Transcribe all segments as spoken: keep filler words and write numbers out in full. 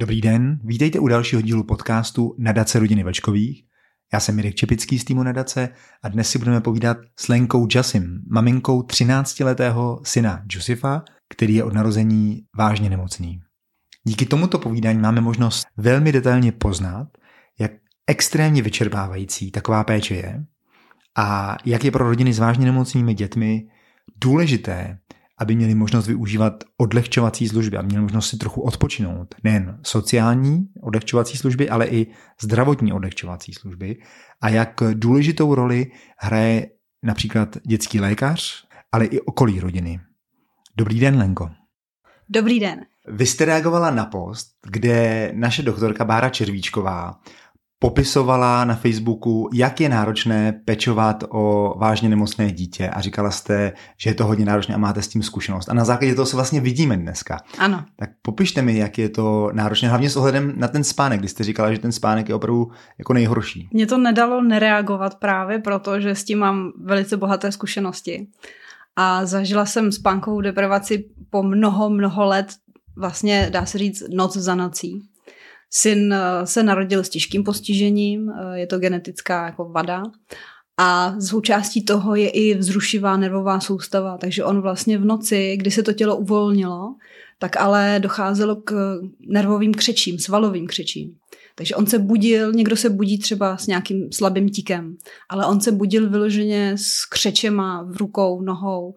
Dobrý den, vítejte u dalšího dílu podcastu Nadace rodiny Vlčkových. Já jsem Mirek Čepický z týmu Nadace a dnes si budeme povídat s Lenkou Jasim, maminkou třináctiletého syna Josefa, který je od narození vážně nemocný. Díky tomuto povídání máme možnost velmi detailně poznat, jak extrémně vyčerpávající taková péče je a jak je pro rodiny s vážně nemocnými dětmi důležité, aby měli možnost využívat odlehčovací služby a měli možnost si trochu odpočinout. Nejen sociální odlehčovací služby, ale i zdravotní odlehčovací služby. A jak důležitou roli hraje například dětský lékař, ale i okolí rodiny. Dobrý den, Lenko. Dobrý den. Vy jste reagovala na post, kde naše doktorka Bára Červíčková popisovala na Facebooku, jak je náročné pečovat o vážně nemocné dítě a říkala jste, že je to hodně náročné a máte s tím zkušenost. A na základě toho se vlastně vidíme dneska. Ano. Tak popište mi, jak je to náročné, hlavně s ohledem na ten spánek, kdy jste říkala, že ten spánek je opravdu jako nejhorší. Mě to nedalo nereagovat právě proto, že s tím mám velice bohaté zkušenosti. A zažila jsem spánkovou deprivaci po mnoho, mnoho let, vlastně dá se říct noc za nocí. Syn se narodil s těžkým postižením, je to genetická jako vada a součástí toho je i vzrušivá nervová soustava, takže on vlastně v noci, kdy se to tělo uvolnilo, tak ale docházelo k nervovým křečím, svalovým křečím. Takže on se budil, někdo se budí třeba s nějakým slabým tikem, ale on se budil vyloženě s křečema v rukou, nohou,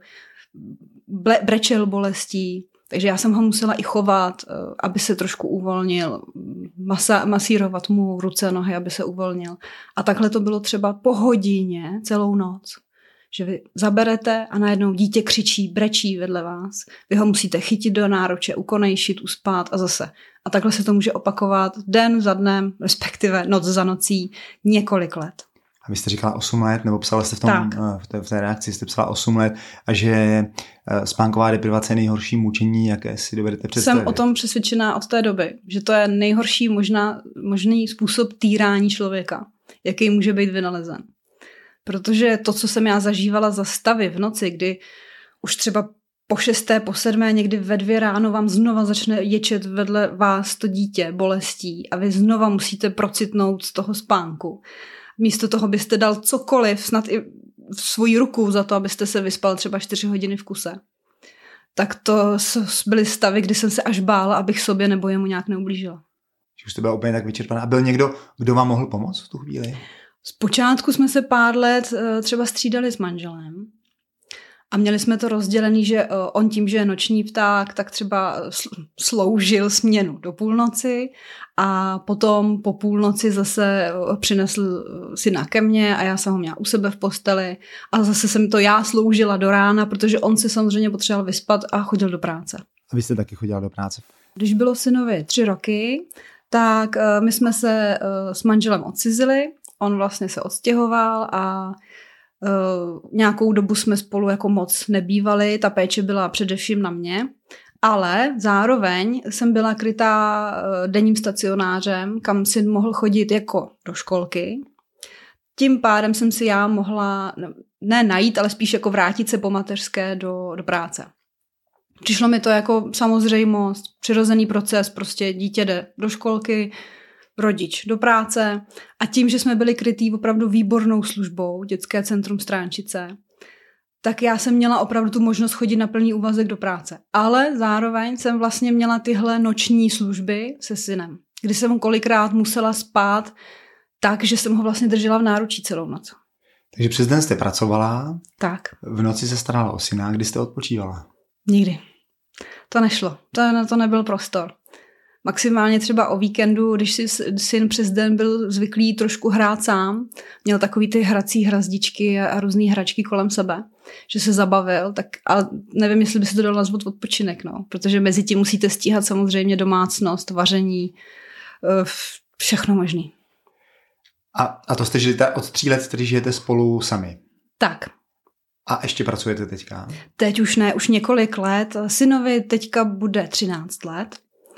ble, brečel bolestí. Takže já jsem ho musela i chovat, aby se trošku uvolnil, masa, masírovat mu ruce, nohy, aby se uvolnil. A takhle to bylo třeba po hodině celou noc. Že vy zaberete a najednou dítě křičí, brečí vedle vás. Vy ho musíte chytit do náruče, ukonejšit, uspát a zase. A takhle se to může opakovat den za dnem, respektive noc za nocí, několik let. A vy jste říkala osm let, nebo psala jste v, tom, v, té, v té reakci, jste psala osm let a že spánková deprivace je nejhorší mučení, jaké si dovedete představit. Jsem o tom přesvědčená od té doby, že to je nejhorší možná, možný způsob týrání člověka, jaký může být vynalezen. Protože to, co jsem já zažívala za stavy v noci, kdy už třeba po šesté, po sedmé, někdy ve dvě ráno vám znova začne ječet vedle vás to dítě bolestí a vy znova musíte procitnout z toho spánku. Místo toho byste dal cokoliv, snad i svoji ruku za to, abyste se vyspal třeba čtyři hodiny v kuse. Tak to byly stavy, kdy jsem se až bála, abych sobě nebo jemu nějak neublížila. Že už jste byla úplně tak vyčerpaná. A byl někdo, kdo vám mohl pomoct v tu chvíli? Zpočátku jsme se pár let třeba střídali s manželem. A měli jsme to rozdělený, že on tím, že je noční pták, tak třeba sloužil směnu do půlnoci a potom po půlnoci zase přinesl syna ke mně a já jsem ho měla u sebe v posteli a zase jsem to já sloužila do rána, protože on se samozřejmě potřeboval vyspat a chodil do práce. A vy jste taky chodila do práce? Když bylo synovi tři roky, tak my jsme se s manželem odcizili, on vlastně se odstěhoval a Uh, nějakou dobu jsme spolu jako moc nebývali, ta péče byla především na mě, ale zároveň jsem byla krytá uh, denním stacionářem, kam syn mohl chodit jako do školky. Tím pádem jsem si já mohla ne najít, ale spíš jako vrátit se po mateřské do, do práce. Přišlo mi to jako samozřejmost, přirozený proces, prostě dítě jde do školky, rodič do práce a tím, že jsme byli krytý opravdu výbornou službou, dětské centrum Stránčice, tak já jsem měla opravdu tu možnost chodit na plný úvazek do práce. Ale zároveň jsem vlastně měla tyhle noční služby se synem, kdy jsem kolikrát musela spát tak, že jsem ho vlastně držela v náručí celou noc. Takže přes den jste pracovala, tak. V noci se starala o syna, kdy jste odpočívala? Nikdy. To nešlo, to, na to nebyl prostor. Maximálně třeba o víkendu, když si syn přes den byl zvyklý trošku hrát sám, měl takový ty hrací hrazdičky a různý hračky kolem sebe, že se zabavil, tak ale nevím, jestli by se to dalo nazvat odpočinek, no, protože mezi tím musíte stíhat samozřejmě domácnost, vaření, všechno možný. A, a to jste žili ta, od tří let, tedy žijete spolu sami? Tak. A ještě pracujete teďka? Teď už ne, už několik let. Synovi teďka bude třináct let.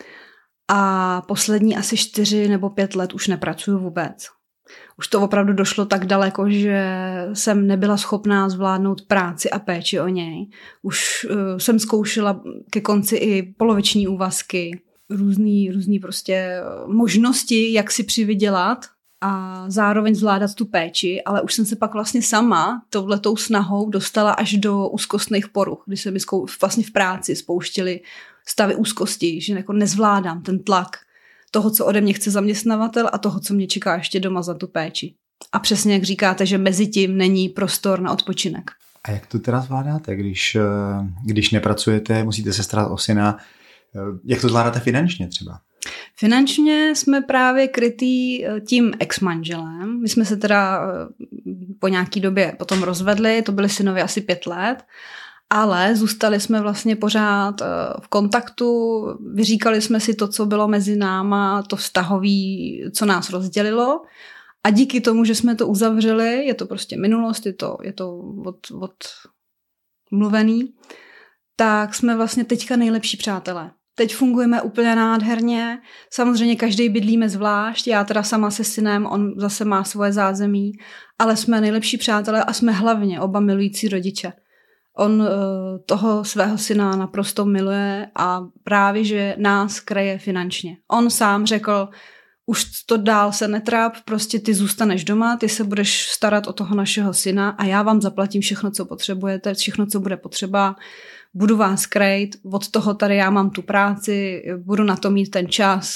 A poslední asi čtyři nebo pět let už nepracuju vůbec. Už to opravdu došlo tak daleko, že jsem nebyla schopná zvládnout práci a péči o něj. Už uh, jsem zkoušela ke konci i poloviční úvazky. různý, různý prostě možnosti, jak si přivydělat a zároveň zvládat tu péči, ale už jsem se pak vlastně sama touhletou snahou dostala až do úzkostných poruch, kdy se mi zkou, vlastně v práci spouštěly stavy úzkosti, že jako nezvládám ten tlak toho, co ode mě chce zaměstnavatel a toho, co mě čeká ještě doma za tu péči. A přesně jak říkáte, že mezi tím není prostor na odpočinek. A jak to teda zvládáte, když, když nepracujete, musíte se starat o syna, jak to zvládáte finančně třeba? Finančně jsme právě krytý tím ex-manželem. My jsme se teda po nějaký době potom rozvedli, to byly synovi asi pět let, ale zůstali jsme vlastně pořád v kontaktu, vyříkali jsme si to, co bylo mezi náma, to vztahový, co nás rozdělilo. A díky tomu, že jsme to uzavřeli, je to prostě minulost, je to, je to od, od mluvený, tak jsme vlastně teďka nejlepší přátelé. Teď fungujeme úplně nádherně, samozřejmě každý bydlíme zvlášť, já teda sama se synem, on zase má svoje zázemí, ale jsme nejlepší přátelé a jsme hlavně oba milující rodiče. On uh, toho svého syna naprosto miluje a právě, že nás kraje finančně. On sám řekl, už to dál se netráp, prostě ty zůstaneš doma, ty se budeš starat o toho našeho syna a já vám zaplatím všechno, co potřebujete, všechno, co bude potřeba, budu vás krejt, od toho tady já mám tu práci, budu na to mít ten čas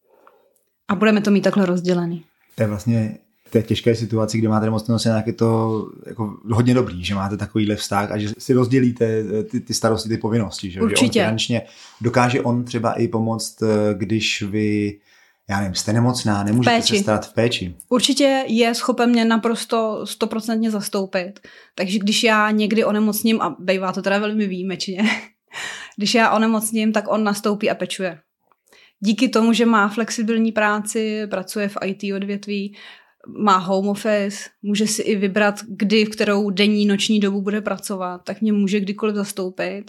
a budeme to mít takhle rozdělený. To je vlastně v té těžké situaci, kde máte nemocného syna, tak je to jako hodně dobrý, že máte takovýhle vztah a že si rozdělíte ty, ty starosti, ty povinnosti. Že? Určitě. Že on finančně dokáže on třeba i pomoct, když vy já nevím, jste nemocná, nemůžete se starat v péči. Určitě je schopen mě naprosto stoprocentně zastoupit. Takže když já někdy onemocním, a bývá to teda velmi výjimečně, když já onemocním, tak on nastoupí a pečuje. Díky tomu, že má flexibilní práci, pracuje v í té odvětví, má home office, může si i vybrat, kdy, v kterou denní, noční dobu bude pracovat, tak mě může kdykoliv zastoupit.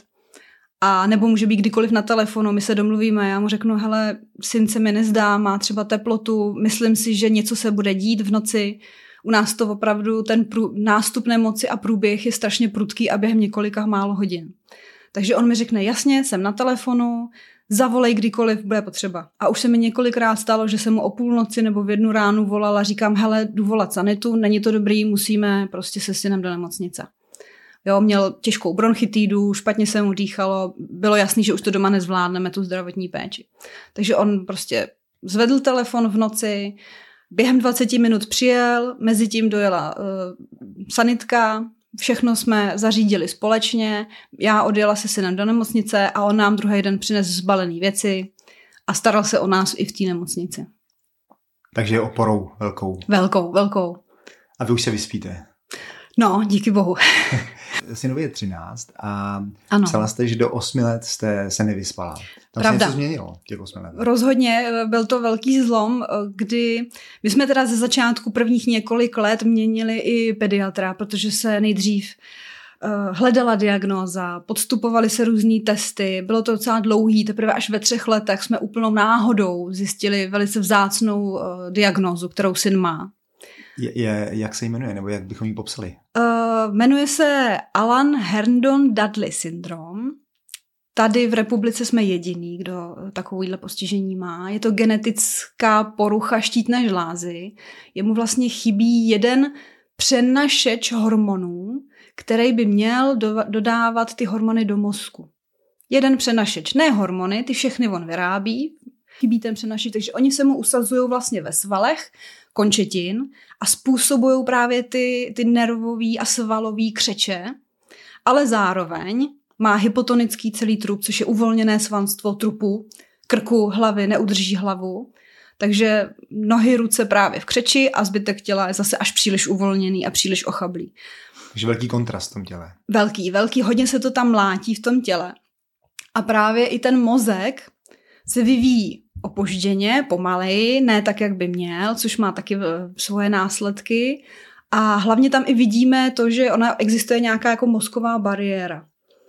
A nebo může být kdykoliv na telefonu, my se domluvíme, já mu řeknu, hele, syn se mi nezdá, má třeba teplotu, myslím si, že něco se bude dít v noci. U nás to opravdu, ten prů, nástup nemoci a průběh je strašně prudký a během několika málo hodin. Takže on mi řekne, jasně, jsem na telefonu, zavolej kdykoliv bude potřeba. A už se mi několikrát stalo, že jsem mu o půlnoci nebo v jednu ránu volala, říkám, hele, jdu volat sanitu, není to dobrý, musíme prostě se synem do nemocnice. Jo, měl těžkou bronchitidu, špatně se mu dýchalo, bylo jasný, že už to doma nezvládneme, tu zdravotní péči. Takže on prostě zvedl telefon v noci, během dvacet minut přijel, mezi tím dojela uh, sanitka, všechno jsme zařídili společně, já odjela se synem do nemocnice a on nám druhý den přines zbalený věci a staral se o nás i v té nemocnici. Takže je oporou velkou. Velkou, velkou. A vy už se vyspíte? No, díky bohu. Synovi je třináct a ano. Psala jste, že do osmi let jste se nevyspala. Tam Pravda. se něco změnilo těch osmi let. Rozhodně byl to velký zlom, kdy my jsme teda ze začátku prvních několik let měnili i pediatra, protože se nejdřív uh, hledala diagnóza, podstupovaly se různý testy, bylo to docela dlouhý, teprve až ve třech letech jsme úplnou náhodou zjistili velice vzácnou uh, diagnózu, kterou syn má. Je, je, jak se jmenuje, nebo jak bychom ji popsali? Uh, jmenuje se Alan Herndon Dudley syndrom. Tady v republice jsme jediný, kdo takovýhle postižení má. Je to genetická porucha štítné žlázy. Jemu vlastně chybí jeden přenašeč hormonů, který by měl do, dodávat ty hormony do mozku. Jeden přenašeč, ne hormony, ty všechny on vyrábí, chybí ten přenašeč, takže oni se mu usazují vlastně ve svalech končetin a způsobují právě ty, ty nervový a svalový křeče, ale zároveň má hypotonický celý trup, což je uvolněné svanstvo trupu, krku, hlavy, neudrží hlavu, takže nohy, ruce právě v křeči a zbytek těla je zase až příliš uvolněný a příliš ochablý. Takže velký kontrast v tom těle. Velký, velký, hodně se to tam mlátí v tom těle. A právě i ten mozek se vyvíjí opožděně, pomaleji, ne tak, jak by měl, což má taky svoje následky. A hlavně tam i vidíme to, že ona existuje nějaká jako mozková bariéra.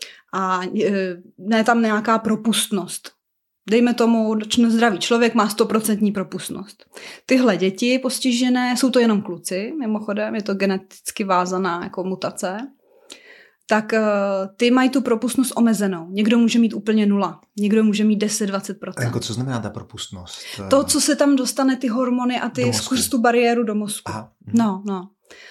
A ne tam nějaká propustnost. Dejme tomu, zdravý člověk má stoprocentní propustnost. Tyhle děti postižené, jsou to jenom kluci, mimochodem, je to geneticky vázaná jako mutace, tak uh, ty mají tu propustnost omezenou. Někdo může mít úplně nula, někdo může mít deset až dvacet procent. A jako co znamená ta propustnost? To, co se tam dostane, ty hormony a ty skrz tu bariéru do mozku. Aha. No, no.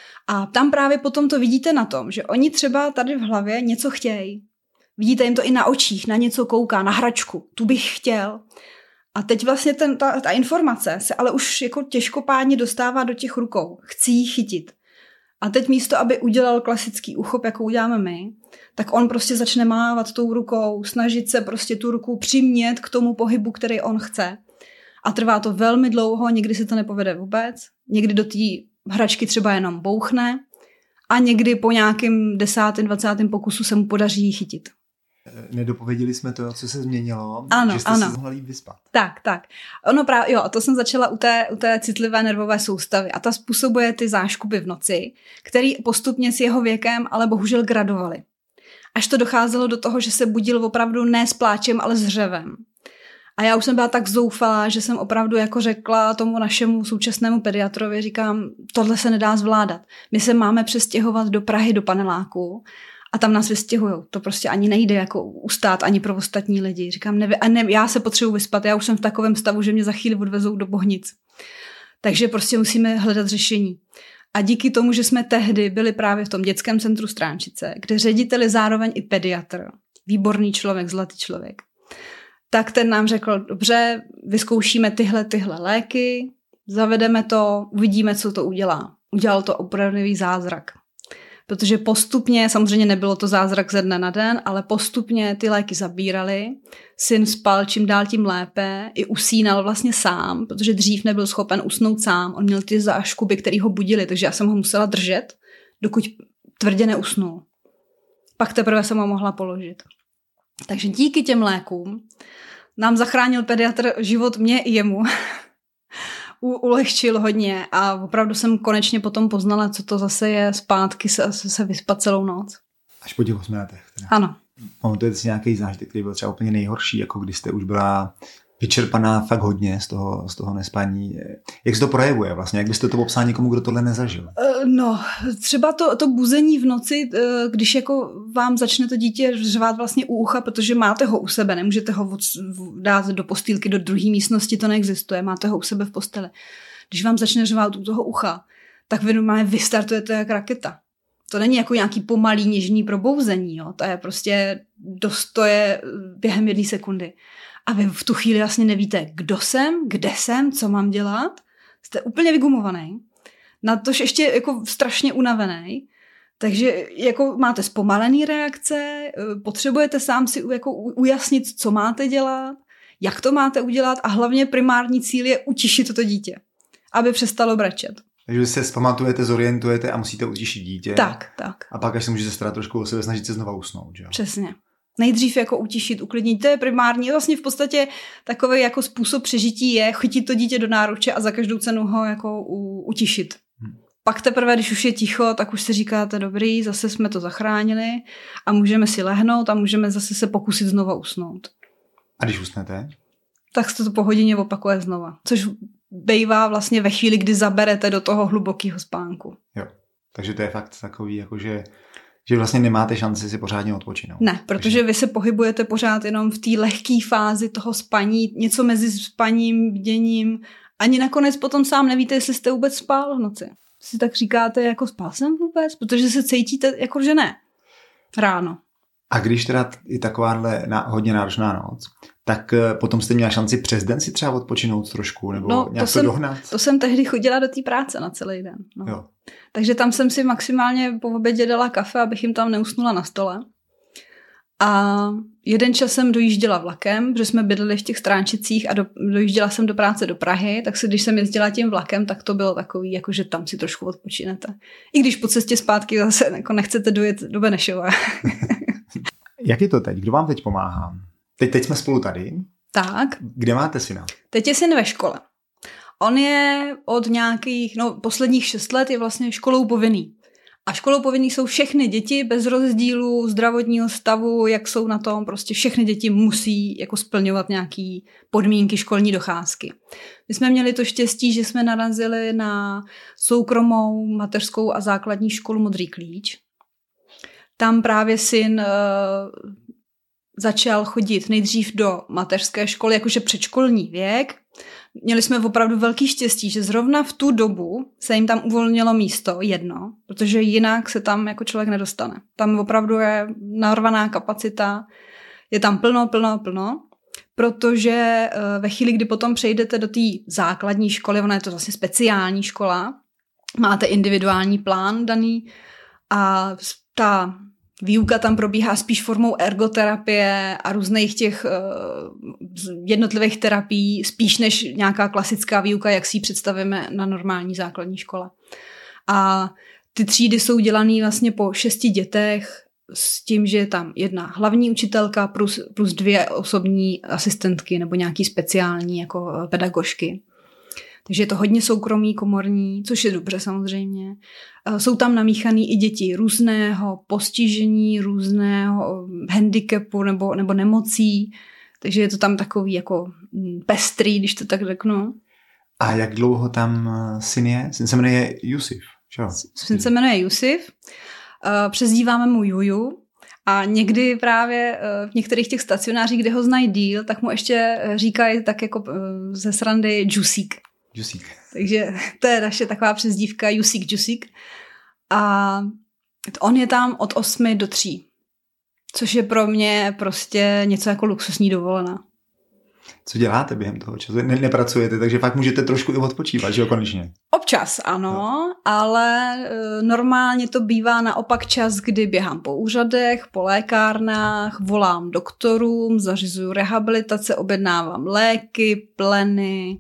A tam právě potom to vidíte na tom, že oni třeba tady v hlavě něco chtějí. Vidíte jim to i na očích, na něco kouká, na hračku. Tu bych chtěl. A teď vlastně ten, ta, ta informace se ale už jako těžkopádně dostává do těch rukou. Chci ji chytit. A teď místo, aby udělal klasický uchop, jako uděláme my, tak on prostě začne mávat tou rukou, snažit se prostě tu ruku přimět k tomu pohybu, který on chce. A trvá to velmi dlouho, někdy se to nepovede vůbec, někdy do té hračky třeba jenom bouchne a někdy po nějakým desátém, dvacátém pokusu se mu podaří ji chytit. Nedopověděli jsme to, co se změnilo, ano, že jste ano. se mohla líp vyspat. Tak, tak. Ono právě, jo, to jsem začala u té, u té citlivé nervové soustavy a ta způsobuje ty záškupy v noci, který postupně s jeho věkem ale bohužel gradovaly. Až to docházelo do toho, že se budil opravdu ne s pláčem, ale s řevem. A já už jsem byla tak zoufalá, že jsem opravdu jako řekla tomu našemu současnému pediatrovi, říkám, tohle se nedá zvládat. My se máme přestěhovat do Prahy, do paneláku a tam nás vystěhujou. To prostě ani nejde jako ustát ani pro ostatní lidi. Říkám, ne, ne, já se potřebuji vyspat, já už jsem v takovém stavu, že mě za chvíli odvezou do Bohnic. Takže prostě musíme hledat řešení. A díky tomu, že jsme tehdy byli právě v tom dětském centru Stránčice, kde ředitel je zároveň i pediatr, výborný člověk, zlatý člověk, tak ten nám řekl, dobře, vyzkoušíme tyhle, tyhle léky, zavedeme to, uvidíme, co to udělá. Udělal to opravdový zázrak. Protože postupně, samozřejmě nebylo to zázrak ze dne na den, ale postupně ty léky zabírali. Syn spal čím dál tím lépe, i usínal vlastně sám, protože dřív nebyl schopen usnout sám. On měl ty záškuby, které ho budily, takže já jsem ho musela držet, dokud tvrdě neusnul. Pak teprve jsem ho mohla položit. Takže díky těm lékům nám zachránil pediatr život mě i jemu. U, ulehčil hodně a opravdu jsem konečně potom poznala, co to zase je zpátky se, se vyspat celou noc. Až po těch osmi letech. Teda. Ano. Pamatujete si nějaký zážitek, který byl třeba úplně nejhorší, jako když jste už byla vyčerpaná fakt hodně z toho, z toho nespání. Jak se to projevuje vlastně? Jak byste to popsal někomu, kdo tohle nezažil? No, třeba to, to buzení v noci, když jako vám začne to dítě řvát vlastně u ucha, protože máte ho u sebe, nemůžete ho dát do postýlky do druhé místnosti, to neexistuje, máte ho u sebe v posteli. Když vám začne řvát u toho ucha, tak vy normálně vystartujete jak raketa. To není jako nějaký pomalý něžný probouzení, jo? To je prostě dost, to je během jedné sekundy. A vy v tu chvíli vlastně nevíte, kdo jsem, kde jsem, co mám dělat. Jste úplně vygumovaný. Na tož ještě jako strašně unavený. Takže jako máte zpomalený reakce, potřebujete sám si jako ujasnit, co máte dělat, jak to máte udělat a hlavně primární cíl je utišit toto dítě, aby přestalo brečet. Takže se zpamatujete, zorientujete a musíte utišit dítě. Tak, tak. A pak až se můžete starat trošku o sebe, snažit se znova usnout. Že? Přesně. Nejdřív jako utišit, uklidnit, to je primární. Vlastně v podstatě takový jako způsob přežití je chytit to dítě do náruče a za každou cenu ho jako u, utišit. Hmm. Pak teprve, když už je ticho, tak už si říkáte, dobrý, zase jsme to zachránili a můžeme si lehnout a můžeme zase se pokusit znova usnout. A když usnete? Tak se to po hodině opakuje znova. Což bývá vlastně ve chvíli, kdy zaberete do toho hlubokého spánku. Jo, takže to je fakt takový, jakože že vlastně nemáte šanci si pořádně odpočinout. Ne, protože vy se pohybujete pořád jenom v té lehké fázi toho spaní, něco mezi spaním, bděním. Ani nakonec potom sám nevíte, jestli jste vůbec spál v noci. Si tak říkáte, jako spal jsem vůbec? Protože se cítíte, jako že ne. Ráno. A když teda je takováhle na, hodně náročná noc, tak potom jste měla šanci přes den si třeba odpočinout trošku, nebo no, nějak to, to jsem, dohnat? To jsem tehdy chodila do té práce na celý den. No. Jo. Takže tam jsem si maximálně po obědě dala kafe, abych jim tam neusnula na stole. A jeden čas jsem dojížděla vlakem, protože jsme bydleli v těch Stránčicích a do, dojížděla jsem do práce do Prahy, tak si, když jsem jezdila tím vlakem, tak to bylo takový, jako že tam si trošku odpočinete. I když po cestě zpátky zase jako nechcete dojet do Benešova. Jak je to teď? Kdo vám teď pomáhá? Teď, teď jsme spolu tady. Tak. Kde máte syna? Teď je syn ve škole. On je od nějakých, no posledních šest let je vlastně školou povinný. A školou povinný jsou všechny děti bez rozdílu zdravotního stavu, jak jsou na tom, prostě všechny děti musí jako splňovat nějaký podmínky školní docházky. My jsme měli to štěstí, že jsme narazili na soukromou mateřskou a základní školu Modrý klíč. tam právě syn uh, začal chodit nejdřív do mateřské školy, jakože předškolní věk. Měli jsme opravdu velký štěstí, že zrovna v tu dobu se jim tam uvolnilo místo jedno, protože jinak se tam jako člověk nedostane. Tam opravdu je narvaná kapacita, je tam plno, plno, plno, protože ve chvíli, kdy potom přejdete do té základní školy, ona je to vlastně speciální škola, máte individuální plán daný a ta výuka tam probíhá spíš formou ergoterapie a různých těch uh, jednotlivých terapií, spíš než nějaká klasická výuka, jak si ji představíme na normální základní škole. A ty třídy jsou dělané vlastně po šesti dětech s tím, že je tam jedna hlavní učitelka plus, plus dvě osobní asistentky nebo nějaký speciální jako pedagožky. Takže je to hodně soukromý, komorní, což je dobře samozřejmě. Jsou tam namíchaný i děti různého postižení, různého handicapu nebo, nebo nemocí, takže je to tam takový jako pestrý, když to tak řeknu. A jak dlouho tam syn je? Syn se jmenuje Jusif, čo? Syn se jmenuje Jusif, přezdíváme mu Juju a někdy právě v některých těch stacionářích, kde ho znají díl, tak mu ještě říkají tak jako ze srandy Džusík. Džusík. Takže to je naše taková přezdívka Jusík Džusík. A on je tam od osmi do tří, což je pro mě prostě něco jako luxusní dovolená. Co děláte během toho času? Ne, nepracujete, takže fakt můžete trošku i odpočívat, že jo, konečně? Občas ano, no. Ale e, normálně to bývá naopak čas, kdy běhám po úřadech, po lékárnách, volám doktorům, zařizuju rehabilitace, objednávám léky, pleny,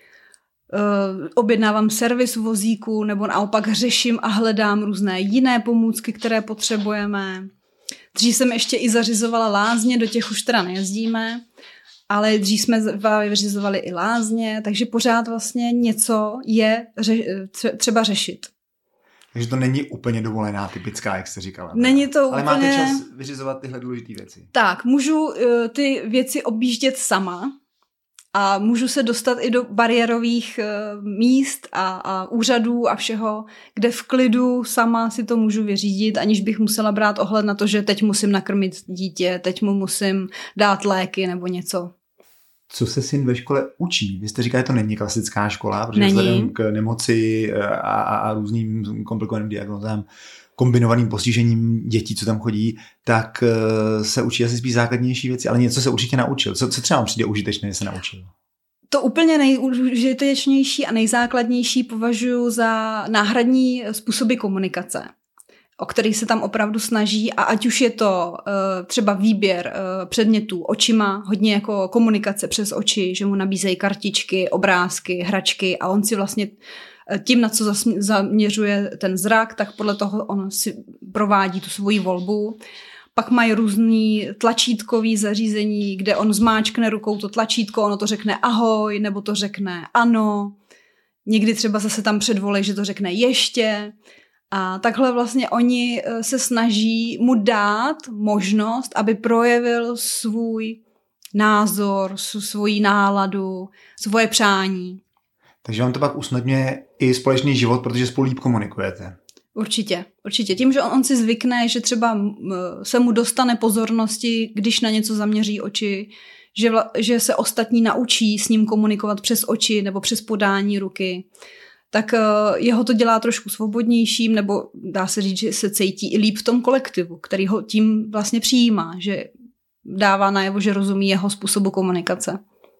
Uh, objednávám servis vozíku nebo naopak řeším a hledám různé jiné pomůcky, které potřebujeme. Dřív jsem ještě i zařizovala lázně, do těch už teda nejezdíme, ale dřív jsme vyřizovali i lázně, takže pořád vlastně něco je ře- třeba řešit. Takže to není úplně dovolená typická, jak jste říkala. Není to ale úplně... máte čas vyřizovat tyhle důležité věci. Tak, můžu uh, ty věci objíždět sama, a můžu se dostat i do bariérových uh, míst a, a úřadů a všeho, kde v klidu sama si to můžu vyřídit, aniž bych musela brát ohled na to, že teď musím nakrmit dítě, teď mu musím dát léky nebo něco. Co se syn ve škole učí? Vy jste říkali, že to není klasická škola, protože není. Vzhledem k nemoci a, a, a různým komplikovaným diagnózám, kombinovaným postižením dětí, co tam chodí, tak se učí asi spíš základnější věci, ale něco se určitě naučil. Co, co třeba vám přijde užitečné, že se naučil? To úplně nejužitečnější a nejzákladnější považuji za náhradní způsoby komunikace, o kterých se tam opravdu snaží, a ať už je to uh, třeba výběr uh, předmětů očima, hodně jako komunikace přes oči, že mu nabízejí kartičky, obrázky, hračky a on si vlastně tím, na co zaměřuje ten zrak, tak podle toho on si provádí tu svoji volbu. Pak mají různý tlačítkový zařízení, kde on zmáčkne rukou to tlačítko, ono to řekne ahoj, nebo to řekne ano. Někdy třeba zase tam předvolej, že to řekne ještě. A takhle vlastně oni se snaží mu dát možnost, aby projevil svůj názor, svoji náladu, svoje přání. Takže vám to pak usnadňuje i společný život, protože spolu líp komunikujete. Určitě, určitě. Tím, že on, on si zvykne, že třeba se mu dostane pozornosti, když na něco zaměří oči, že, vla, že se ostatní naučí s ním komunikovat přes oči nebo přes podání ruky, tak jeho to dělá trošku svobodnějším, nebo dá se říct, že se cítí i líp v tom kolektivu, který ho tím vlastně přijímá, že dává najevo, že rozumí jeho způsobu komunikace.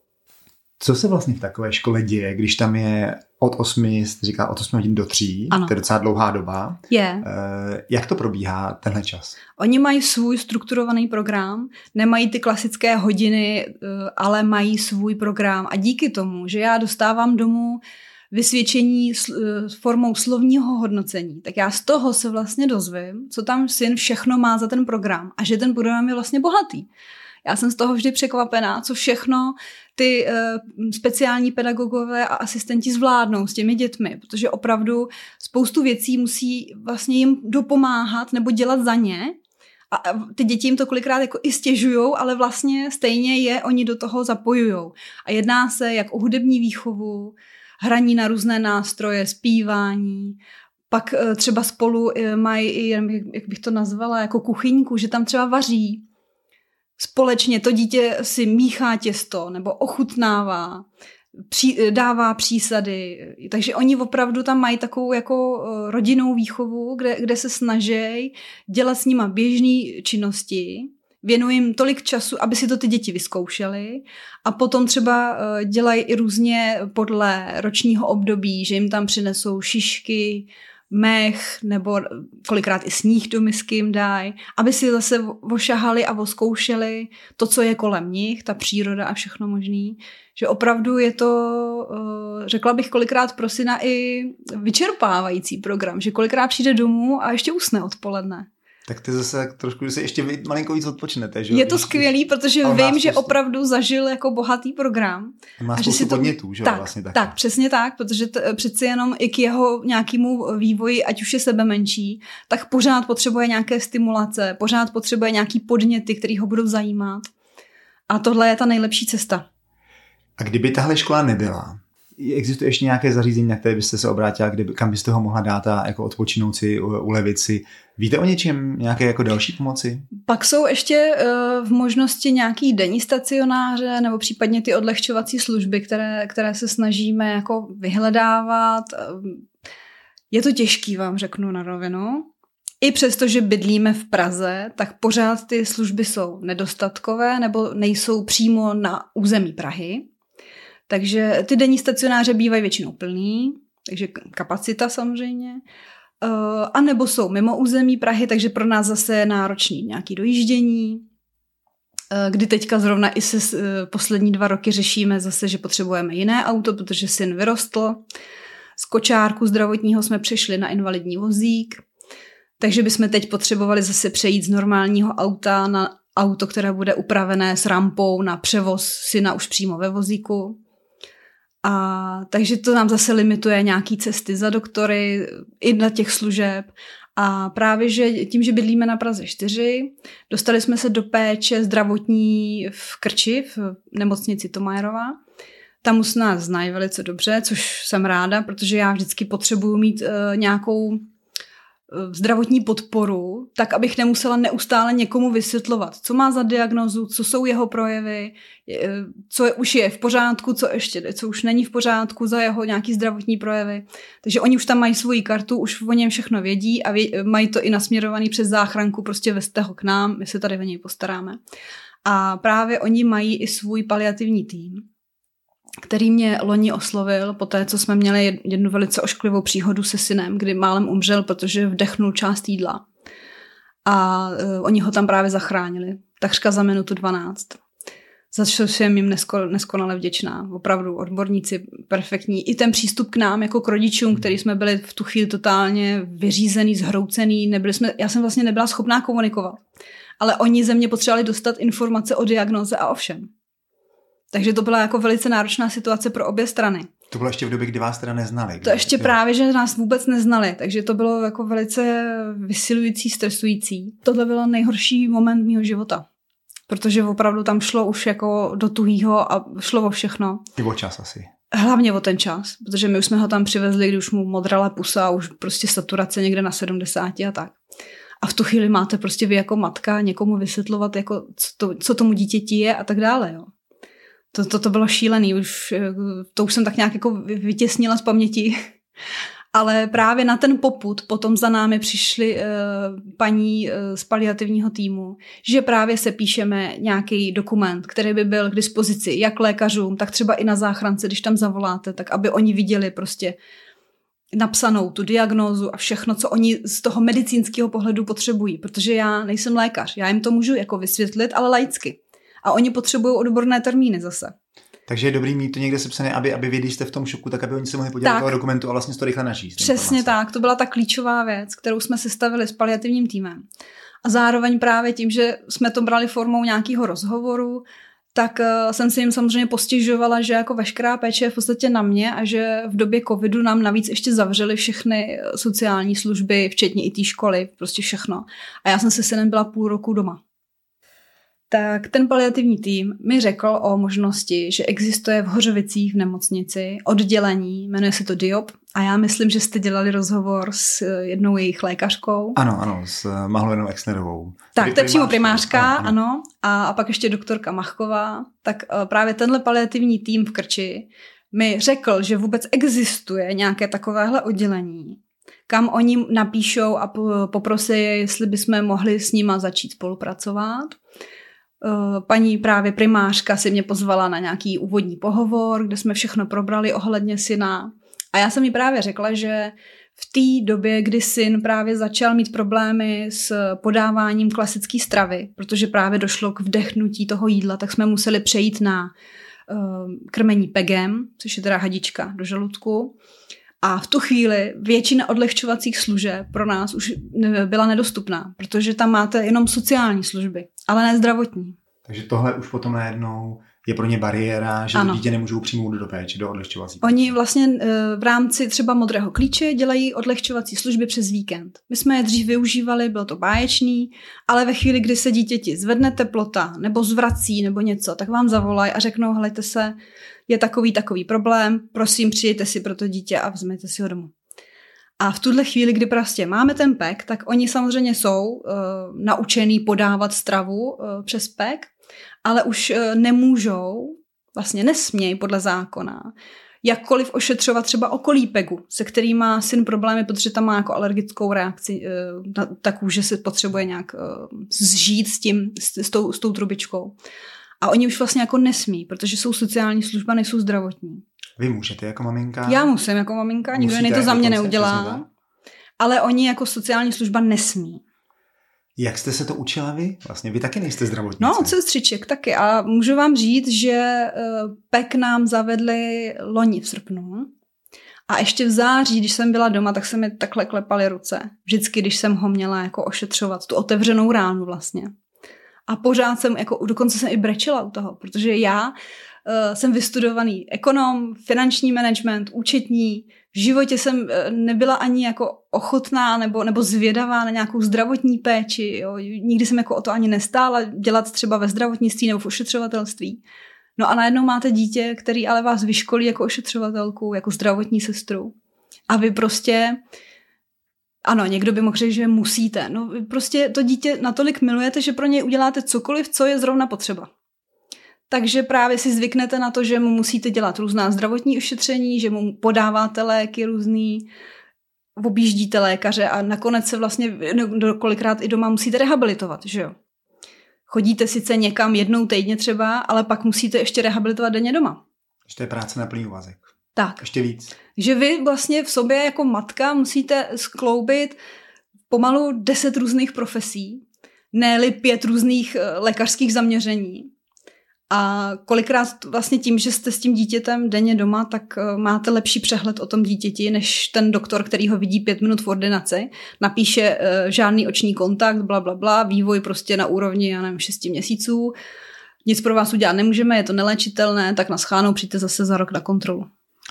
Co se vlastně v takové škole děje, když tam je od osmi, jste říká od osmi hodin do tří, ano. To je docela dlouhá doba. Je. Jak to probíhá tenhle čas? Oni mají svůj strukturovaný program, nemají ty klasické hodiny, ale mají svůj program a díky tomu, že já dostávám domů vysvědčení s formou slovního hodnocení, tak já z toho se vlastně dozvím, co tam syn všechno má za ten program a že ten program je vlastně bohatý. Já jsem z toho vždy překvapená, co všechno ty uh, speciální pedagogové a asistenti zvládnou s těmi dětmi, protože opravdu spoustu věcí musí vlastně jim dopomáhat nebo dělat za ně a ty děti jim to kolikrát jako i stěžujou, ale vlastně stejně je oni do toho zapojujou. A jedná se jak o hudební výchovu, hraní na různé nástroje, zpívání, Pak třeba spolu mají i, jak bych to nazvala, jako kuchyňku, že tam třeba vaří. Společně to dítě si míchá těsto nebo ochutnává, při, dává přísady. Takže oni opravdu tam mají takovou jako rodinnou výchovu, kde, kde se snaží dělat s nima běžné činnosti, věnují jim tolik času, aby si to ty děti vyzkoušely a potom třeba dělají i různě podle ročního období, že jim tam přinesou šišky, mech nebo kolikrát i sníh do misky jim dají, aby si zase ošahali a oskoušeli to, co je kolem nich, ta příroda a všechno možný. Že opravdu je to, řekla bych kolikrát pro syna i vyčerpávající program, že kolikrát přijde domů a ještě usne odpoledne. Tak ty zase trošku, že se ještě malinko víc odpočnete. Že? Je to skvělý, protože vím, že spoustu... opravdu zažil jako bohatý program. On má a spoustu že si to... podnětů, že tak, vlastně tak. Tak, přesně tak, protože t- přeci jenom i k jeho nějakému vývoji, ať už je sebe menší, tak pořád potřebuje nějaké stimulace, pořád potřebuje nějaký podněty, který ho budou zajímat. A tohle je ta nejlepší cesta. A kdyby tahle škola nebyla, existuje ještě nějaké zařízení, na které byste se obrátila, kde, kam byste ho mohla dát a jako odpočinout si, ulevit si? Víte o něčem, nějaké jako další pomoci? Pak jsou ještě uh, v možnosti nějaký denní stacionáře nebo případně ty odlehčovací služby, které, které se snažíme jako vyhledávat. Je to těžký, vám řeknu na rovinu. I přesto, že bydlíme v Praze, tak pořád ty služby jsou nedostatkové nebo nejsou přímo na území Prahy. Takže ty denní stacionáře bývají většinou plný, takže kapacita samozřejmě. A nebo jsou mimo území Prahy, takže pro nás zase je náročný nějaký dojíždění, kdy teďka zrovna i se poslední dva roky řešíme zase, že potřebujeme jiné auto, protože syn vyrostl. Z kočárku zdravotního jsme přešli na invalidní vozík, takže bychom teď potřebovali zase přejít z normálního auta na auto, které bude upravené s rampou na převoz syna už přímo ve vozíku. A takže to nám zase limituje nějaký cesty za doktory i na těch služeb. A právě, že tím, že bydlíme na Praze čtyři, dostali jsme se do péče zdravotní v Krči, v nemocnici Tomajerova. Tam už nás znají velice dobře, což jsem ráda, protože já vždycky potřebuju mít uh, nějakou zdravotní podporu, tak abych nemusela neustále někomu vysvětlovat, co má za diagnózu, co jsou jeho projevy, co je, už je v pořádku, co ještě, co už není v pořádku za jeho nějaký zdravotní projevy. Takže oni už tam mají svoji kartu, už o něm všechno vědí a vě, mají to i nasměrovaný přes záchranku, prostě vezte ho k nám, my se tady o něj postaráme. A právě oni mají i svůj paliativní tým, který mě loni oslovil po té, co jsme měli jednu velice ošklivou příhodu se synem, kdy málem umřel, protože vdechnul část jídla. A uh, oni ho tam právě zachránili. Takřka za minutu dvanáct. Za co jsem jim nesko, neskonale vděčná. Opravdu odborníci perfektní. I ten přístup k nám jako k rodičům, který jsme byli v tu chvíli totálně vyřízený, zhroucený. Nebyli jsme, já jsem vlastně nebyla schopná komunikovat. Ale oni ze mě potřebovali dostat informace o diagnoze a o všem. Takže to byla jako velice náročná situace pro obě strany. To bylo ještě v době, kdy vás teda neznali. To ještě jo. Právě, že nás vůbec neznali, takže to bylo jako velice vysilující, stresující. Tohle byl nejhorší moment mýho života, protože opravdu tam šlo už jako do tuhýho a šlo o všechno. I o čas asi. Hlavně o ten čas, protože my už jsme ho tam přivezli, když už mu modrala pusa a už prostě saturace někde na sedmdesáti a tak. A v tu chvíli máte prostě vy jako matka někomu vysvětlovat, jako co, to, co tomu dítěti je a tak dále, jo. To, to, to bylo šílený, už, to už jsem tak nějak jako vytěsnila z paměti. Ale právě na ten popud potom za námi přišli uh, paní uh, z paliativního týmu, že právě se píšeme nějaký dokument, který by byl k dispozici jak lékařům, tak třeba i na záchrance, když tam zavoláte, tak aby oni viděli prostě napsanou tu diagnózu a všechno, co oni z toho medicínského pohledu potřebují, protože já nejsem lékař, já jim to můžu jako vysvětlit, ale laicky. A oni potřebují odborné termíny zase. Takže je dobrý mít to někde sepsané, aby, aby vy, když jste v tom šoku, tak aby oni se mohli podívat do toho dokumentu a vlastně to rychle načíst. Přesně tak, to byla ta klíčová věc, kterou jsme sestavili s paliativním týmem. A zároveň právě tím, že jsme to brali formou nějakého rozhovoru, tak uh, jsem si jim samozřejmě postěžovala, že jako veškerá péče je v podstatě na mě a že v době covidu nám navíc ještě zavřeli všechny sociální služby, včetně i té školy, prostě všechno. A já jsem se synem byla půl roku doma. tak ten paliativní tým mi řekl o možnosti, že existuje v Hořovicích v nemocnici oddělení, jmenuje se to D I O P, a já myslím, že jste dělali rozhovor s jednou jejich lékařkou. Ano, ano, s Mahlovenou Exnerovou. Tak, to je přímo primářka, ano, ano. ano. A, a pak ještě doktorka Machková. Tak uh, právě tenhle paliativní tým v Krči mi řekl, že vůbec existuje nějaké takovéhle oddělení, kam oni napíšou a poprosí, jestli bychom mohli s nima začít spolupracovat. Paní právě primářka si mě pozvala na nějaký úvodní pohovor, kde jsme všechno probrali ohledně syna. A já jsem jí právě řekla, že v té době, kdy syn právě začal mít problémy s podáváním klasické stravy, protože právě došlo k vdechnutí toho jídla, tak jsme museli přejít na krmení pegem, což je teda hadička do žaludku. A v tu chvíli většina odlehčovacích služeb pro nás už byla nedostupná, protože tam máte jenom sociální služby, ale ne zdravotní. Takže tohle už potom najednou je pro ně bariéra, že to dítě nemůžou přijmout do péče, do odlehčovací péče. Oni vlastně v rámci třeba Modrého klíče dělají odlehčovací služby přes víkend. My jsme je dřív využívali, bylo to báječný, ale ve chvíli, kdy se dítěti zvedne teplota nebo zvrací nebo něco, tak vám zavolají a řeknou, helejte se, je takový takový problém, prosím, přijďte si pro to dítě a vezměte si ho domů. A v tuhle chvíli, kdy prostě máme ten P E K, tak oni samozřejmě jsou uh, naučený podávat stravu uh, přes P E K, ale už uh, nemůžou, vlastně nesmějí podle zákona, jakkoliv ošetřovat třeba okolí P E G u, se kterým má syn problémy, protože tam má jako alergickou reakci uh, na, takovou, že se potřebuje nějak uh, zžít s tím, s, s, tou, s tou trubičkou. A oni už vlastně jako nesmí, protože jsou sociální služba, nejsou zdravotní. Vy můžete jako maminka? Já musím jako maminka, nikdo jiný to za mě neudělá. Ale oni jako sociální služba nesmí. Jak jste se to učila vy? Vlastně vy taky nejste zdravotnice. No, od sestřiček taky. A můžu vám říct, že P E K nám zavedli loni v srpnu. A ještě v září, když jsem byla doma, tak se mi takhle klepaly ruce. Vždycky, když jsem ho měla jako ošetřovat, tu otevřenou ránu vlastně. A pořád jsem, jako dokonce jsem i brečela u toho, protože já uh, jsem vystudovaný ekonom, finanční management, účetní. V životě jsem uh, nebyla ani jako ochotná nebo, nebo zvědavá na nějakou zdravotní péči. Jo. Nikdy jsem jako o to ani nestála dělat třeba ve zdravotnictví nebo v ošetřovatelství. No a najednou máte dítě, který ale vás vyškolí jako ošetřovatelku, jako zdravotní sestru. A vy prostě... Ano, někdo by mohl říct, že musíte. No prostě to dítě natolik milujete, že pro něj uděláte cokoliv, co je zrovna potřeba. Takže právě si zvyknete na to, že mu musíte dělat různá zdravotní ošetření, že mu podáváte léky různý, objíždíte lékaře a nakonec se vlastně no, kolikrát i doma musíte rehabilitovat, že jo. Chodíte sice někam jednou týdně třeba, ale pak musíte ještě rehabilitovat denně doma. Ještě je práce na plný úvazek. Tak. Ještě víc. Že vy vlastně v sobě jako matka musíte skloubit pomalu deset různých profesí, ne-li pět různých lékařských zaměření. A kolikrát vlastně tím, že jste s tím dítětem denně doma, tak máte lepší přehled o tom dítěti, než ten doktor, který ho vidí pět minut v ordinaci, napíše uh, žádný oční kontakt, bla, bla, bla, vývoj prostě na úrovni, já nevím, šesti měsíců. Nic pro vás udělat nemůžeme, je to neléčitelné, tak naschánou přijďte zase za rok na kontrolu.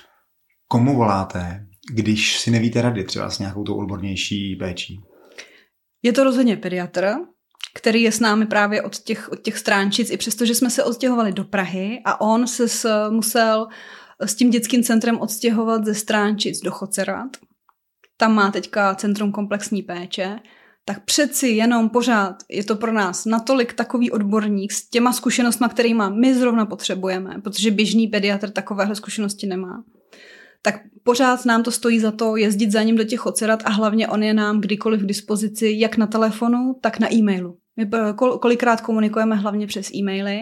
Komu voláte, když si nevíte rady třeba s nějakou tou odbornější péčí? Je to rozhodně pediatr, který je s námi právě od těch, od těch Stránčic, i přesto, že jsme se odstěhovali do Prahy a on se s, musel s tím dětským centrem odstěhovat ze Stránčic do Chocerat. Tam má teďka centrum komplexní péče. Tak přeci jenom pořád je to pro nás natolik takový odborník s těma zkušenostmi, kterýma my zrovna potřebujeme, protože běžný pediatr takovéhle zkušenosti nemá. Tak pořád nám to stojí za to jezdit za ním do těch Chocerat a hlavně on je nám kdykoliv k dispozici jak na telefonu, tak na e-mailu. My kolikrát komunikujeme hlavně přes e-maily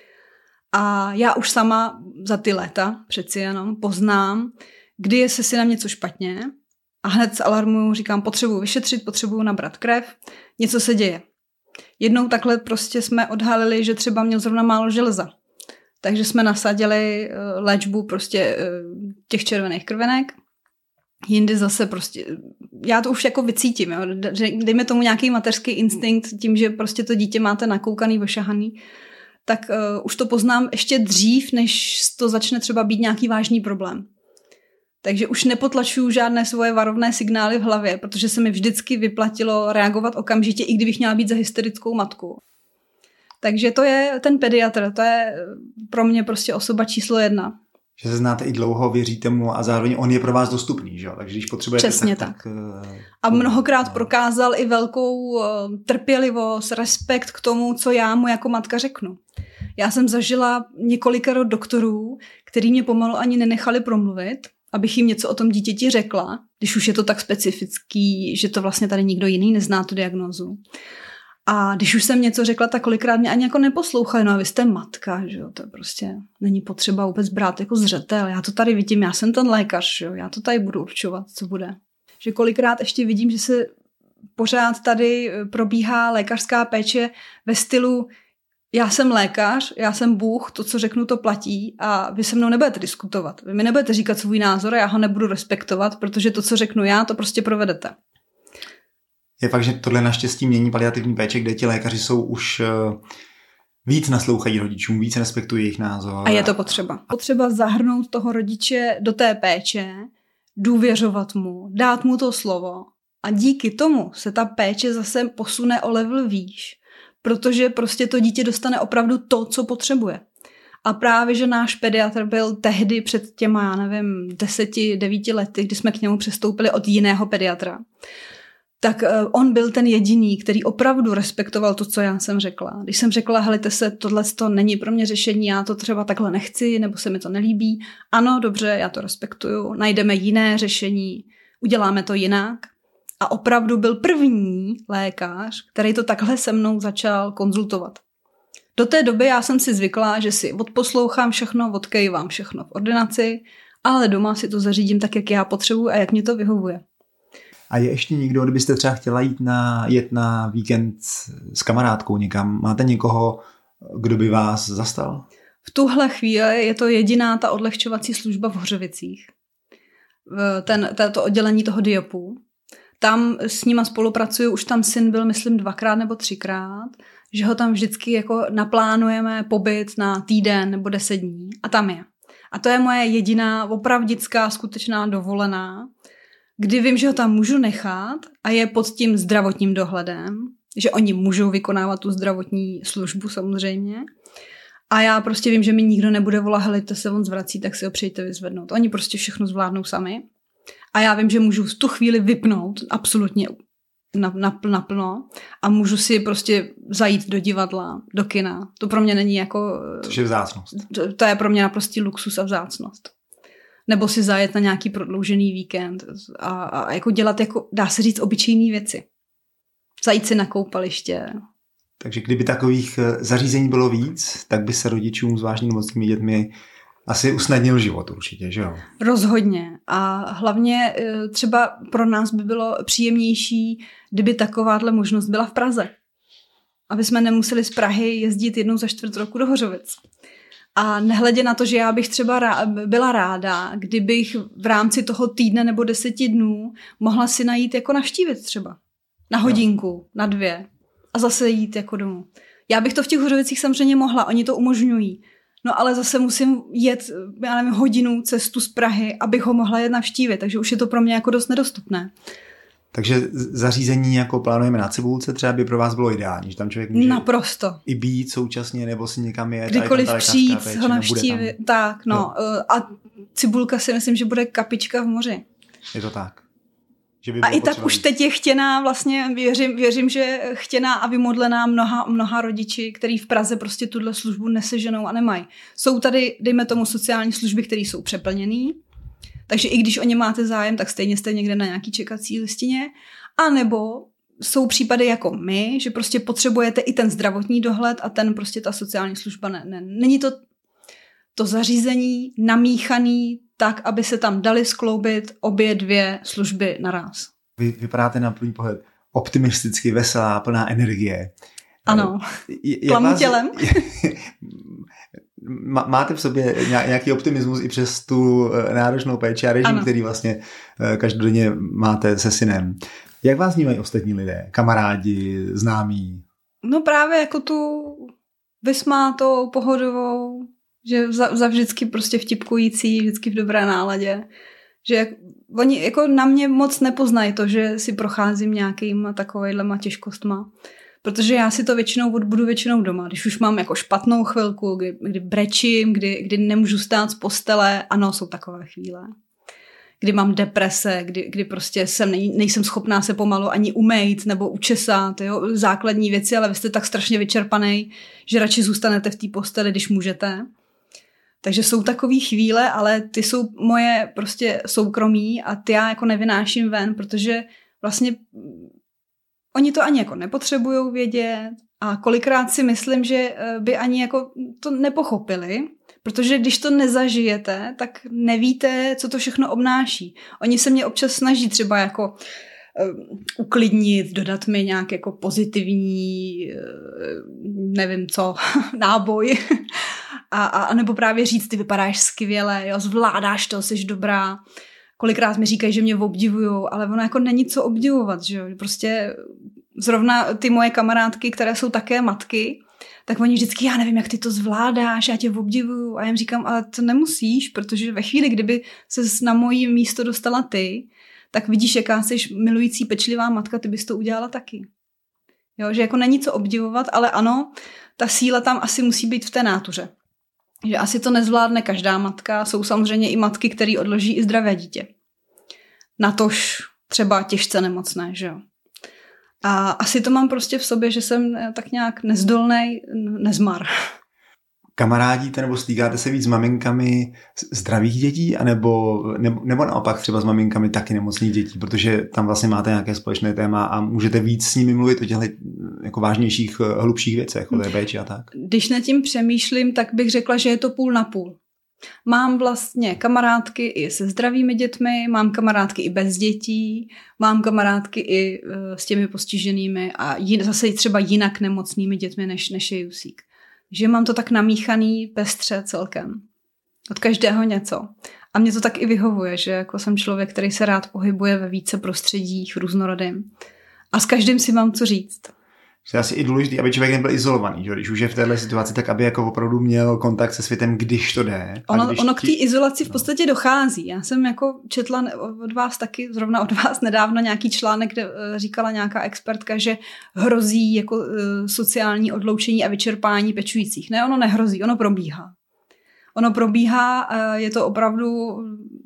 a já už sama za ty léta přeci jenom poznám, kdy je se synem něco špatně a hned alarmuju, říkám, potřebuji vyšetřit, potřebuji nabrat krev, něco se děje. Jednou takhle prostě jsme odhalili, že třeba měl zrovna málo železa. Takže jsme nasadili léčbu prostě těch červených krvinek. Jindy zase prostě, já to už jako vycítím, jo. Dejme tomu nějaký mateřský instinkt tím, že prostě to dítě máte nakoukaný, ošahaný, tak uh, už to poznám ještě dřív, než to začne třeba být nějaký vážný problém. Takže už nepotlačuju žádné svoje varovné signály v hlavě, protože se mi vždycky vyplatilo reagovat okamžitě, i kdybych měla být za hysterickou matku. Takže to je ten pediatr, to je pro mě prostě osoba číslo jedna. Že se znáte i dlouho, věříte mu a zároveň on je pro vás dostupný, že jo? Takže když potřebujete... Přesně tak. tak. tak a mnohokrát no. prokázal i velkou trpělivost, respekt k tomu, co já mu jako matka řeknu. Já jsem zažila několikero doktorů, který mě pomalu ani nenechali promluvit, abych jim něco o tom dítěti řekla, když už je to tak specifický, že to vlastně tady nikdo jiný nezná tu diagnózu. A když už jsem něco řekla, tak kolikrát mě ani jako neposlouchali, no a vy jste matka, že jo, to prostě není potřeba vůbec brát jako zřetel, já to tady vidím, já jsem ten lékař, jo, já to tady budu určovat, co bude. Že kolikrát ještě vidím, že se pořád tady probíhá lékařská péče ve stylu já jsem lékař, já jsem Bůh, to, co řeknu, to platí a vy se mnou nebudete diskutovat. Vy mi nebudete říkat svůj názor a já ho nebudu respektovat, protože to, co řeknu já, to prostě provedete. Je fakt, že tohle naštěstí mění paliativní péče, kde ti lékaři jsou už víc naslouchají rodičům, víc respektují jejich názor. A je to potřeba. Potřeba zahrnout toho rodiče do té péče, důvěřovat mu, dát mu to slovo a díky tomu se ta péče zase posune o level výš, protože prostě to dítě dostane opravdu to, co potřebuje. A právě, že náš pediatr byl tehdy před těma, já nevím, deseti, devíti lety, kdy jsme k němu přestoupili od jiného pediatra, tak on byl ten jediný, který opravdu respektoval to, co já jsem řekla. Když jsem řekla, helejte se, tohle to není pro mě řešení, já to třeba takhle nechci, nebo se mi to nelíbí. Ano, dobře, já to respektuju, najdeme jiné řešení, uděláme to jinak. A opravdu byl první lékař, který to takhle se mnou začal konzultovat. Do té doby já jsem si zvykla, že si odposlouchám všechno, odkejvám všechno v ordinaci, ale doma si to zařídím tak, jak já potřebuji a jak mě to vyhovuje. A je ještě někdo, kdybyste třeba chtěla jít na, jet na víkend s kamarádkou někam, máte někoho, kdo by vás zastal? V tuhle chvíli je to jediná ta odlehčovací služba v Hořovicích. Ten, to oddělení toho diopu. Tam s nima spolupracuju, už tam syn byl, myslím, dvakrát nebo třikrát, že ho tam vždycky jako naplánujeme pobyt na týden nebo deset dní a tam je. A to je moje jediná opravdická skutečná dovolená, kdy vím, že ho tam můžu nechat a je pod tím zdravotním dohledem, že oni můžou vykonávat tu zdravotní službu samozřejmě. A já prostě vím, že mi nikdo nebude volat, helejte se, on zvrací, tak si ho přijďte vyzvednout. Oni prostě všechno zvládnou sami. A já vím, že můžu v tu chvíli vypnout absolutně naplno a můžu si prostě zajít do divadla, do kina. To pro mě není jako... To je vzácnost. To, to je pro mě naprostý luxus a vzácnost. Nebo si zajet na nějaký prodloužený víkend a, a jako dělat, jako, dá se říct, obyčejné věci. Zajít si na koupaliště. Takže kdyby takových zařízení bylo víc, tak by se rodičům s vážnými nemocnými dětmi asi usnadnil život určitě, že jo? Rozhodně. A hlavně třeba pro nás by bylo příjemnější, kdyby takováhle možnost byla v Praze. Aby jsme nemuseli z Prahy jezdit jednou za čtvrt roku do Hořovic. A nehledě na to, že já bych třeba rá, byla ráda, kdybych v rámci toho týdne nebo deseti dnů mohla si najít jako navštívit třeba. Na hodinku, no. na dvě. A zase jít jako domů. Já bych to v těch Hořovicích samozřejmě mohla, oni to umožňují. No ale zase musím jet, já nevím, hodinu cestu z Prahy, abych ho mohla jet navštívit, takže už je to pro mě jako dost nedostupné. Takže zařízení, jako plánujeme na Cibulce, třeba by pro vás bylo ideální, že tam člověk může Naprosto. i být současně, nebo si někam jet. Kdykoliv přijít, péče, ho navštívit. Tak, no. no. A Cibulka si myslím, že bude kapička v moři. Je to tak. Že by a i tak už teď je chtěná, vlastně věřím, věřím, že chtěná a vymodlená mnoha, mnoha rodiči, který v Praze prostě tuhle službu neseženou a nemají. Jsou tady, dejme tomu, sociální služby, které jsou přeplněný, takže i když o ně máte zájem, tak stejně jste někde na nějaký čekací listině. A nebo jsou případy jako my, že prostě potřebujete i ten zdravotní dohled a ten prostě ta sociální služba ne, ne, není to to zařízení namíchaný tak, aby se tam dali skloubit obě dvě služby naraz. Vy vypadáte na první pohled optimisticky, veselá, plná energie. Ano, plamu tělem. Máte v sobě nějaký optimismus i přes tu náročnou péči a režim, ano. který vlastně každodenně máte se synem. Jak vás vnímají ostatní lidé? Kamarádi, známí? No právě jako tu vysmátou, pohodovou, že za, za vždycky prostě vtipkující, vždycky v dobré náladě. Že jak, oni jako na mě moc nepoznají to, že si procházím nějakýma takovejhlema těžkostma. Protože já si to většinou odbudu většinou doma. Když už mám jako špatnou chvilku, kdy, kdy brečím, kdy, kdy nemůžu stát z postele, ano, jsou takové chvíle. Kdy mám deprese, kdy, kdy prostě jsem, nej, nejsem schopná se pomalu ani umejt nebo učesat, jo? Základní věci, ale vy jste tak strašně vyčerpaný, že radši zůstanete v té posteli, když můžete. Takže jsou takové chvíle, ale ty jsou moje prostě soukromí a ty já jako nevynáším ven, protože vlastně oni to ani jako nepotřebujou vědět a kolikrát si myslím, že by ani jako to nepochopili, protože když to nezažijete, tak nevíte, co to všechno obnáší. Oni se mě občas snaží třeba jako uh, uklidnit, dodat mi nějak jako pozitivní, uh, nevím co, náboj. a, a, a nebo právě říct, ty vypadáš skvěle, jo, zvládáš to, jsi dobrá. Kolikrát mi říkají, že mě obdivujou, ale ono jako není co obdivovat, že jo. Prostě zrovna ty moje kamarádky, které jsou také matky, tak oni vždycky, já nevím, jak ty to zvládáš, já tě obdivuju. A já jim říkám, ale to nemusíš, protože ve chvíli, kdyby ses na moje místo dostala ty, tak vidíš, jaká jsi milující, pečlivá matka, ty bys to udělala taky. Jo, že jako není co obdivovat, ale ano, ta síla tam asi musí být v té nátuře. Že asi to nezvládne každá matka, jsou samozřejmě i matky, které odloží i zdravé dítě. Natož třeba těžce nemocné, že jo. A asi to mám prostě v sobě, že jsem tak nějak nezdolnej, nezmar. Kamarádíte nebo stýkáte se víc s maminkami zdravých dětí, anebo, nebo, nebo naopak třeba s maminkami taky nemocných dětí, protože tam vlastně máte nějaké společné téma a můžete víc s nimi mluvit o těchto jako vážnějších, hlubších věcech, o té péči a tak? Když nad tím přemýšlím, tak bych řekla, že je to půl na půl. Mám vlastně kamarádky i se zdravými dětmi, mám kamarádky i bez dětí, mám kamarádky i uh, s těmi postiženými a jin, zase třeba jinak nemocnými dětmi, než, než je Jusík. Že mám to tak namíchaný pestře celkem. Od každého něco. A mě to tak i vyhovuje, že jako jsem člověk, který se rád pohybuje ve více prostředích, různorodým. A s každým si mám co říct. Je asi i důležité, aby člověk nebyl izolovaný, že? Když už je v této situaci, tak aby jako opravdu měl kontakt se světem, když to jde. Ono, když ono k té ti... izolaci v podstatě dochází. Já jsem jako četla od vás taky, zrovna od vás nedávno nějaký článek, kde říkala nějaká expertka, že hrozí jako sociální odloučení a vyčerpání pečujících. Ne, ono nehrozí, ono probíhá. Ono probíhá, je to opravdu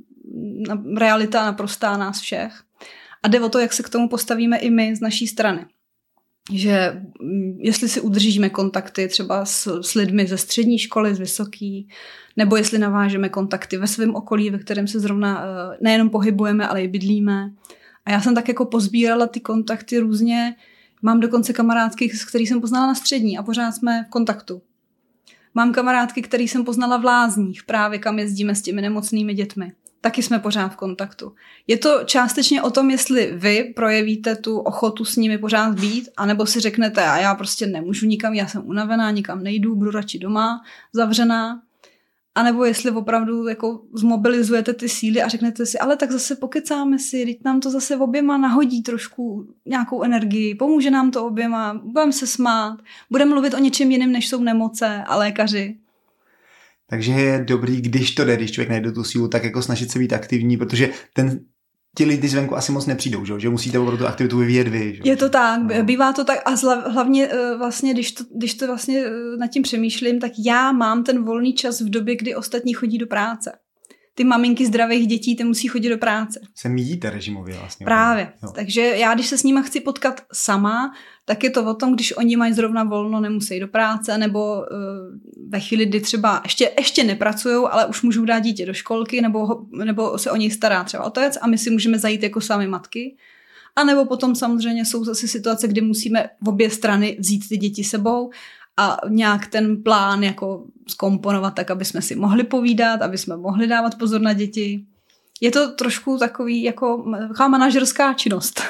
realita naprostá nás všech. A jde o to, jak se k tomu postavíme i my z naší strany. Že jestli si udržíme kontakty třeba s, s lidmi ze střední školy, z vysoký, nebo jestli navážeme kontakty ve svém okolí, ve kterém se zrovna nejenom pohybujeme, ale i bydlíme. A já jsem tak jako pozbírala ty kontakty různě. Mám dokonce kamarádky, s kterých jsem poznala na střední a pořád jsme v kontaktu. Mám kamarádky, který jsem poznala v Lázních, právě kam jezdíme s těmi nemocnými dětmi. Taky jsme pořád v kontaktu. Je to částečně o tom, jestli vy projevíte tu ochotu s nimi pořád být, anebo si řeknete, a já prostě nemůžu nikam, já jsem unavená, nikam nejdu, budu radši doma, zavřená. A nebo jestli opravdu jako zmobilizujete ty síly a řeknete si, ale tak zase pokecáme si, teď nám to zase oběma nahodí trošku nějakou energii, pomůže nám to oběma, budeme se smát, budeme mluvit o něčem jiném, než jsou nemoce a lékaři. Takže je dobrý, když to jde, když člověk najde tu sílu, tak jako snažit se být aktivní, protože ten, ti lidi zvenku asi moc nepřijdou, že, že musíte opravdu tu aktivitu vyvíjet vy. Že? Je to tak, no. Bývá to tak a hlavně vlastně, když to, když to vlastně nad tím přemýšlím, tak já mám ten volný čas v době, kdy ostatní chodí do práce. Ty maminky zdravých dětí, ty musí chodit do práce. Se míjíte režimově vlastně. Právě. Jo. Takže já, když se s nima chci potkat sama, tak je to o tom, když oni mají zrovna volno, nemusí do práce, nebo uh, ve chvíli, kdy třeba ještě, ještě nepracujou, ale už můžou dát dítě do školky, nebo, ho, nebo se o něj stará třeba otec a my si můžeme zajít jako sami matky. A nebo potom samozřejmě jsou zase situace, kdy musíme v obě strany vzít ty děti sebou a nějak ten plán jako zkomponovat tak, aby jsme si mohli povídat, aby jsme mohli dávat pozor na děti. Je to trošku takový jako taková manažerská činnost.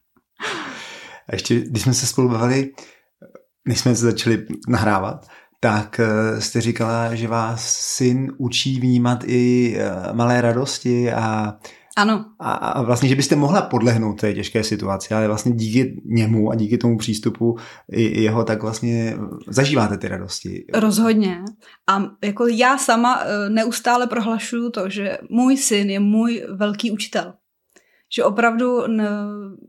A ještě, když jsme se spolu bavili, než jsme se začali nahrávat, tak jste říkala, že vás syn učí vnímat i malé radosti a ano. A, a vlastně, že byste mohla podlehnout té těžké situaci, ale vlastně díky němu a díky tomu přístupu i jeho, tak vlastně zažíváte ty radosti. Rozhodně. A jako já sama neustále prohlašuju to, že můj syn je můj velký učitel. Že opravdu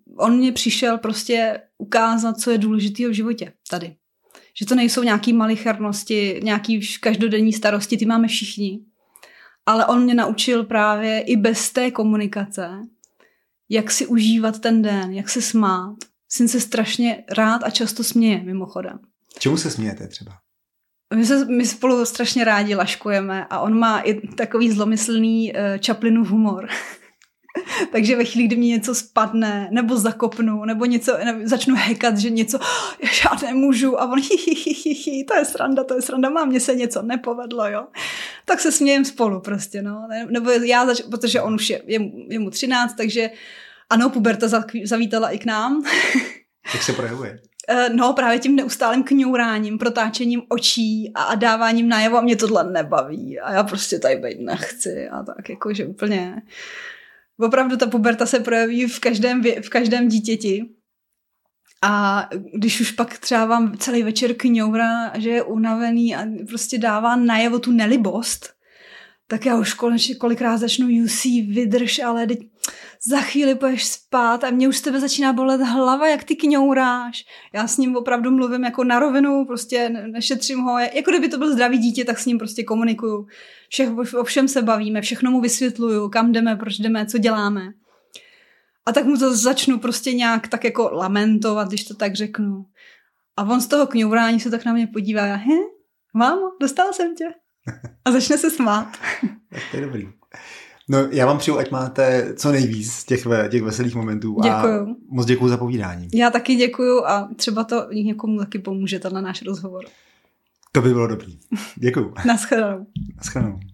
on mě přišel prostě ukázat, co je důležitého v životě tady. Že to nejsou nějaký malichernosti, nějaký každodenní starosti, ty máme všichni. Ale on mě naučil právě i bez té komunikace, jak si užívat ten den, jak se smát. Syn se strašně rád a často směje, mimochodem. Čemu se smějete třeba? My, se, my spolu strašně rádi laškujeme a on má i takový zlomyslný uh, Chaplinův humor. Takže ve chvíli, kdy mi něco spadne, nebo zakopnu, nebo něco, nebo začnu hekat, že něco, já nemůžu, a on hi, hi, hi, hi, hi, to je sranda, to je sranda, mám, mně se něco nepovedlo, jo. Tak se smějem spolu prostě, no. Nebo já, zač- protože on už je, je, je mu třináct, takže ano, puberta zavítala i k nám. Jak se projevuje? No, právě tím neustálým kňouráním, protáčením očí a, a dáváním najevo, a mě tohle nebaví a já prostě tady být nechci a tak, jakože úplně... Opravdu ta puberta se projeví v každém, v každém dítěti. A když už pak třeba vám celý večer kňourá, že je unavený a prostě dává najevo tu nelibost, tak já už konečně kolikrát začnu Jusí, vydrž, ale teď za chvíli půjdeš spát a mě už z tebe začíná bolet hlava, jak ty kňouráš. Já s ním opravdu mluvím jako na rovinu, prostě nešetřím ho. Jako kdyby to byl zdravý dítě, tak s ním prostě komunikuju. Všech, o všem se bavíme, všechno mu vysvětluju, kam jdeme, proč jdeme, co děláme. A tak mu to začnu prostě nějak tak jako lamentovat, když to tak řeknu. A on z toho kňourání se tak na mě podívá a he, mámo, dostala jsem tě. A začne se smát. Tak to je dobrý. No, já vám přeju, ať máte co nejvíc z těch, těch veselých momentů. Děkuju. A moc děkuju za povídání. Já taky děkuju a třeba to někomu taky pomůže, tenhle náš rozhovor. To by bylo dobrý. Děkuju. Naschledanou. Naschledanou.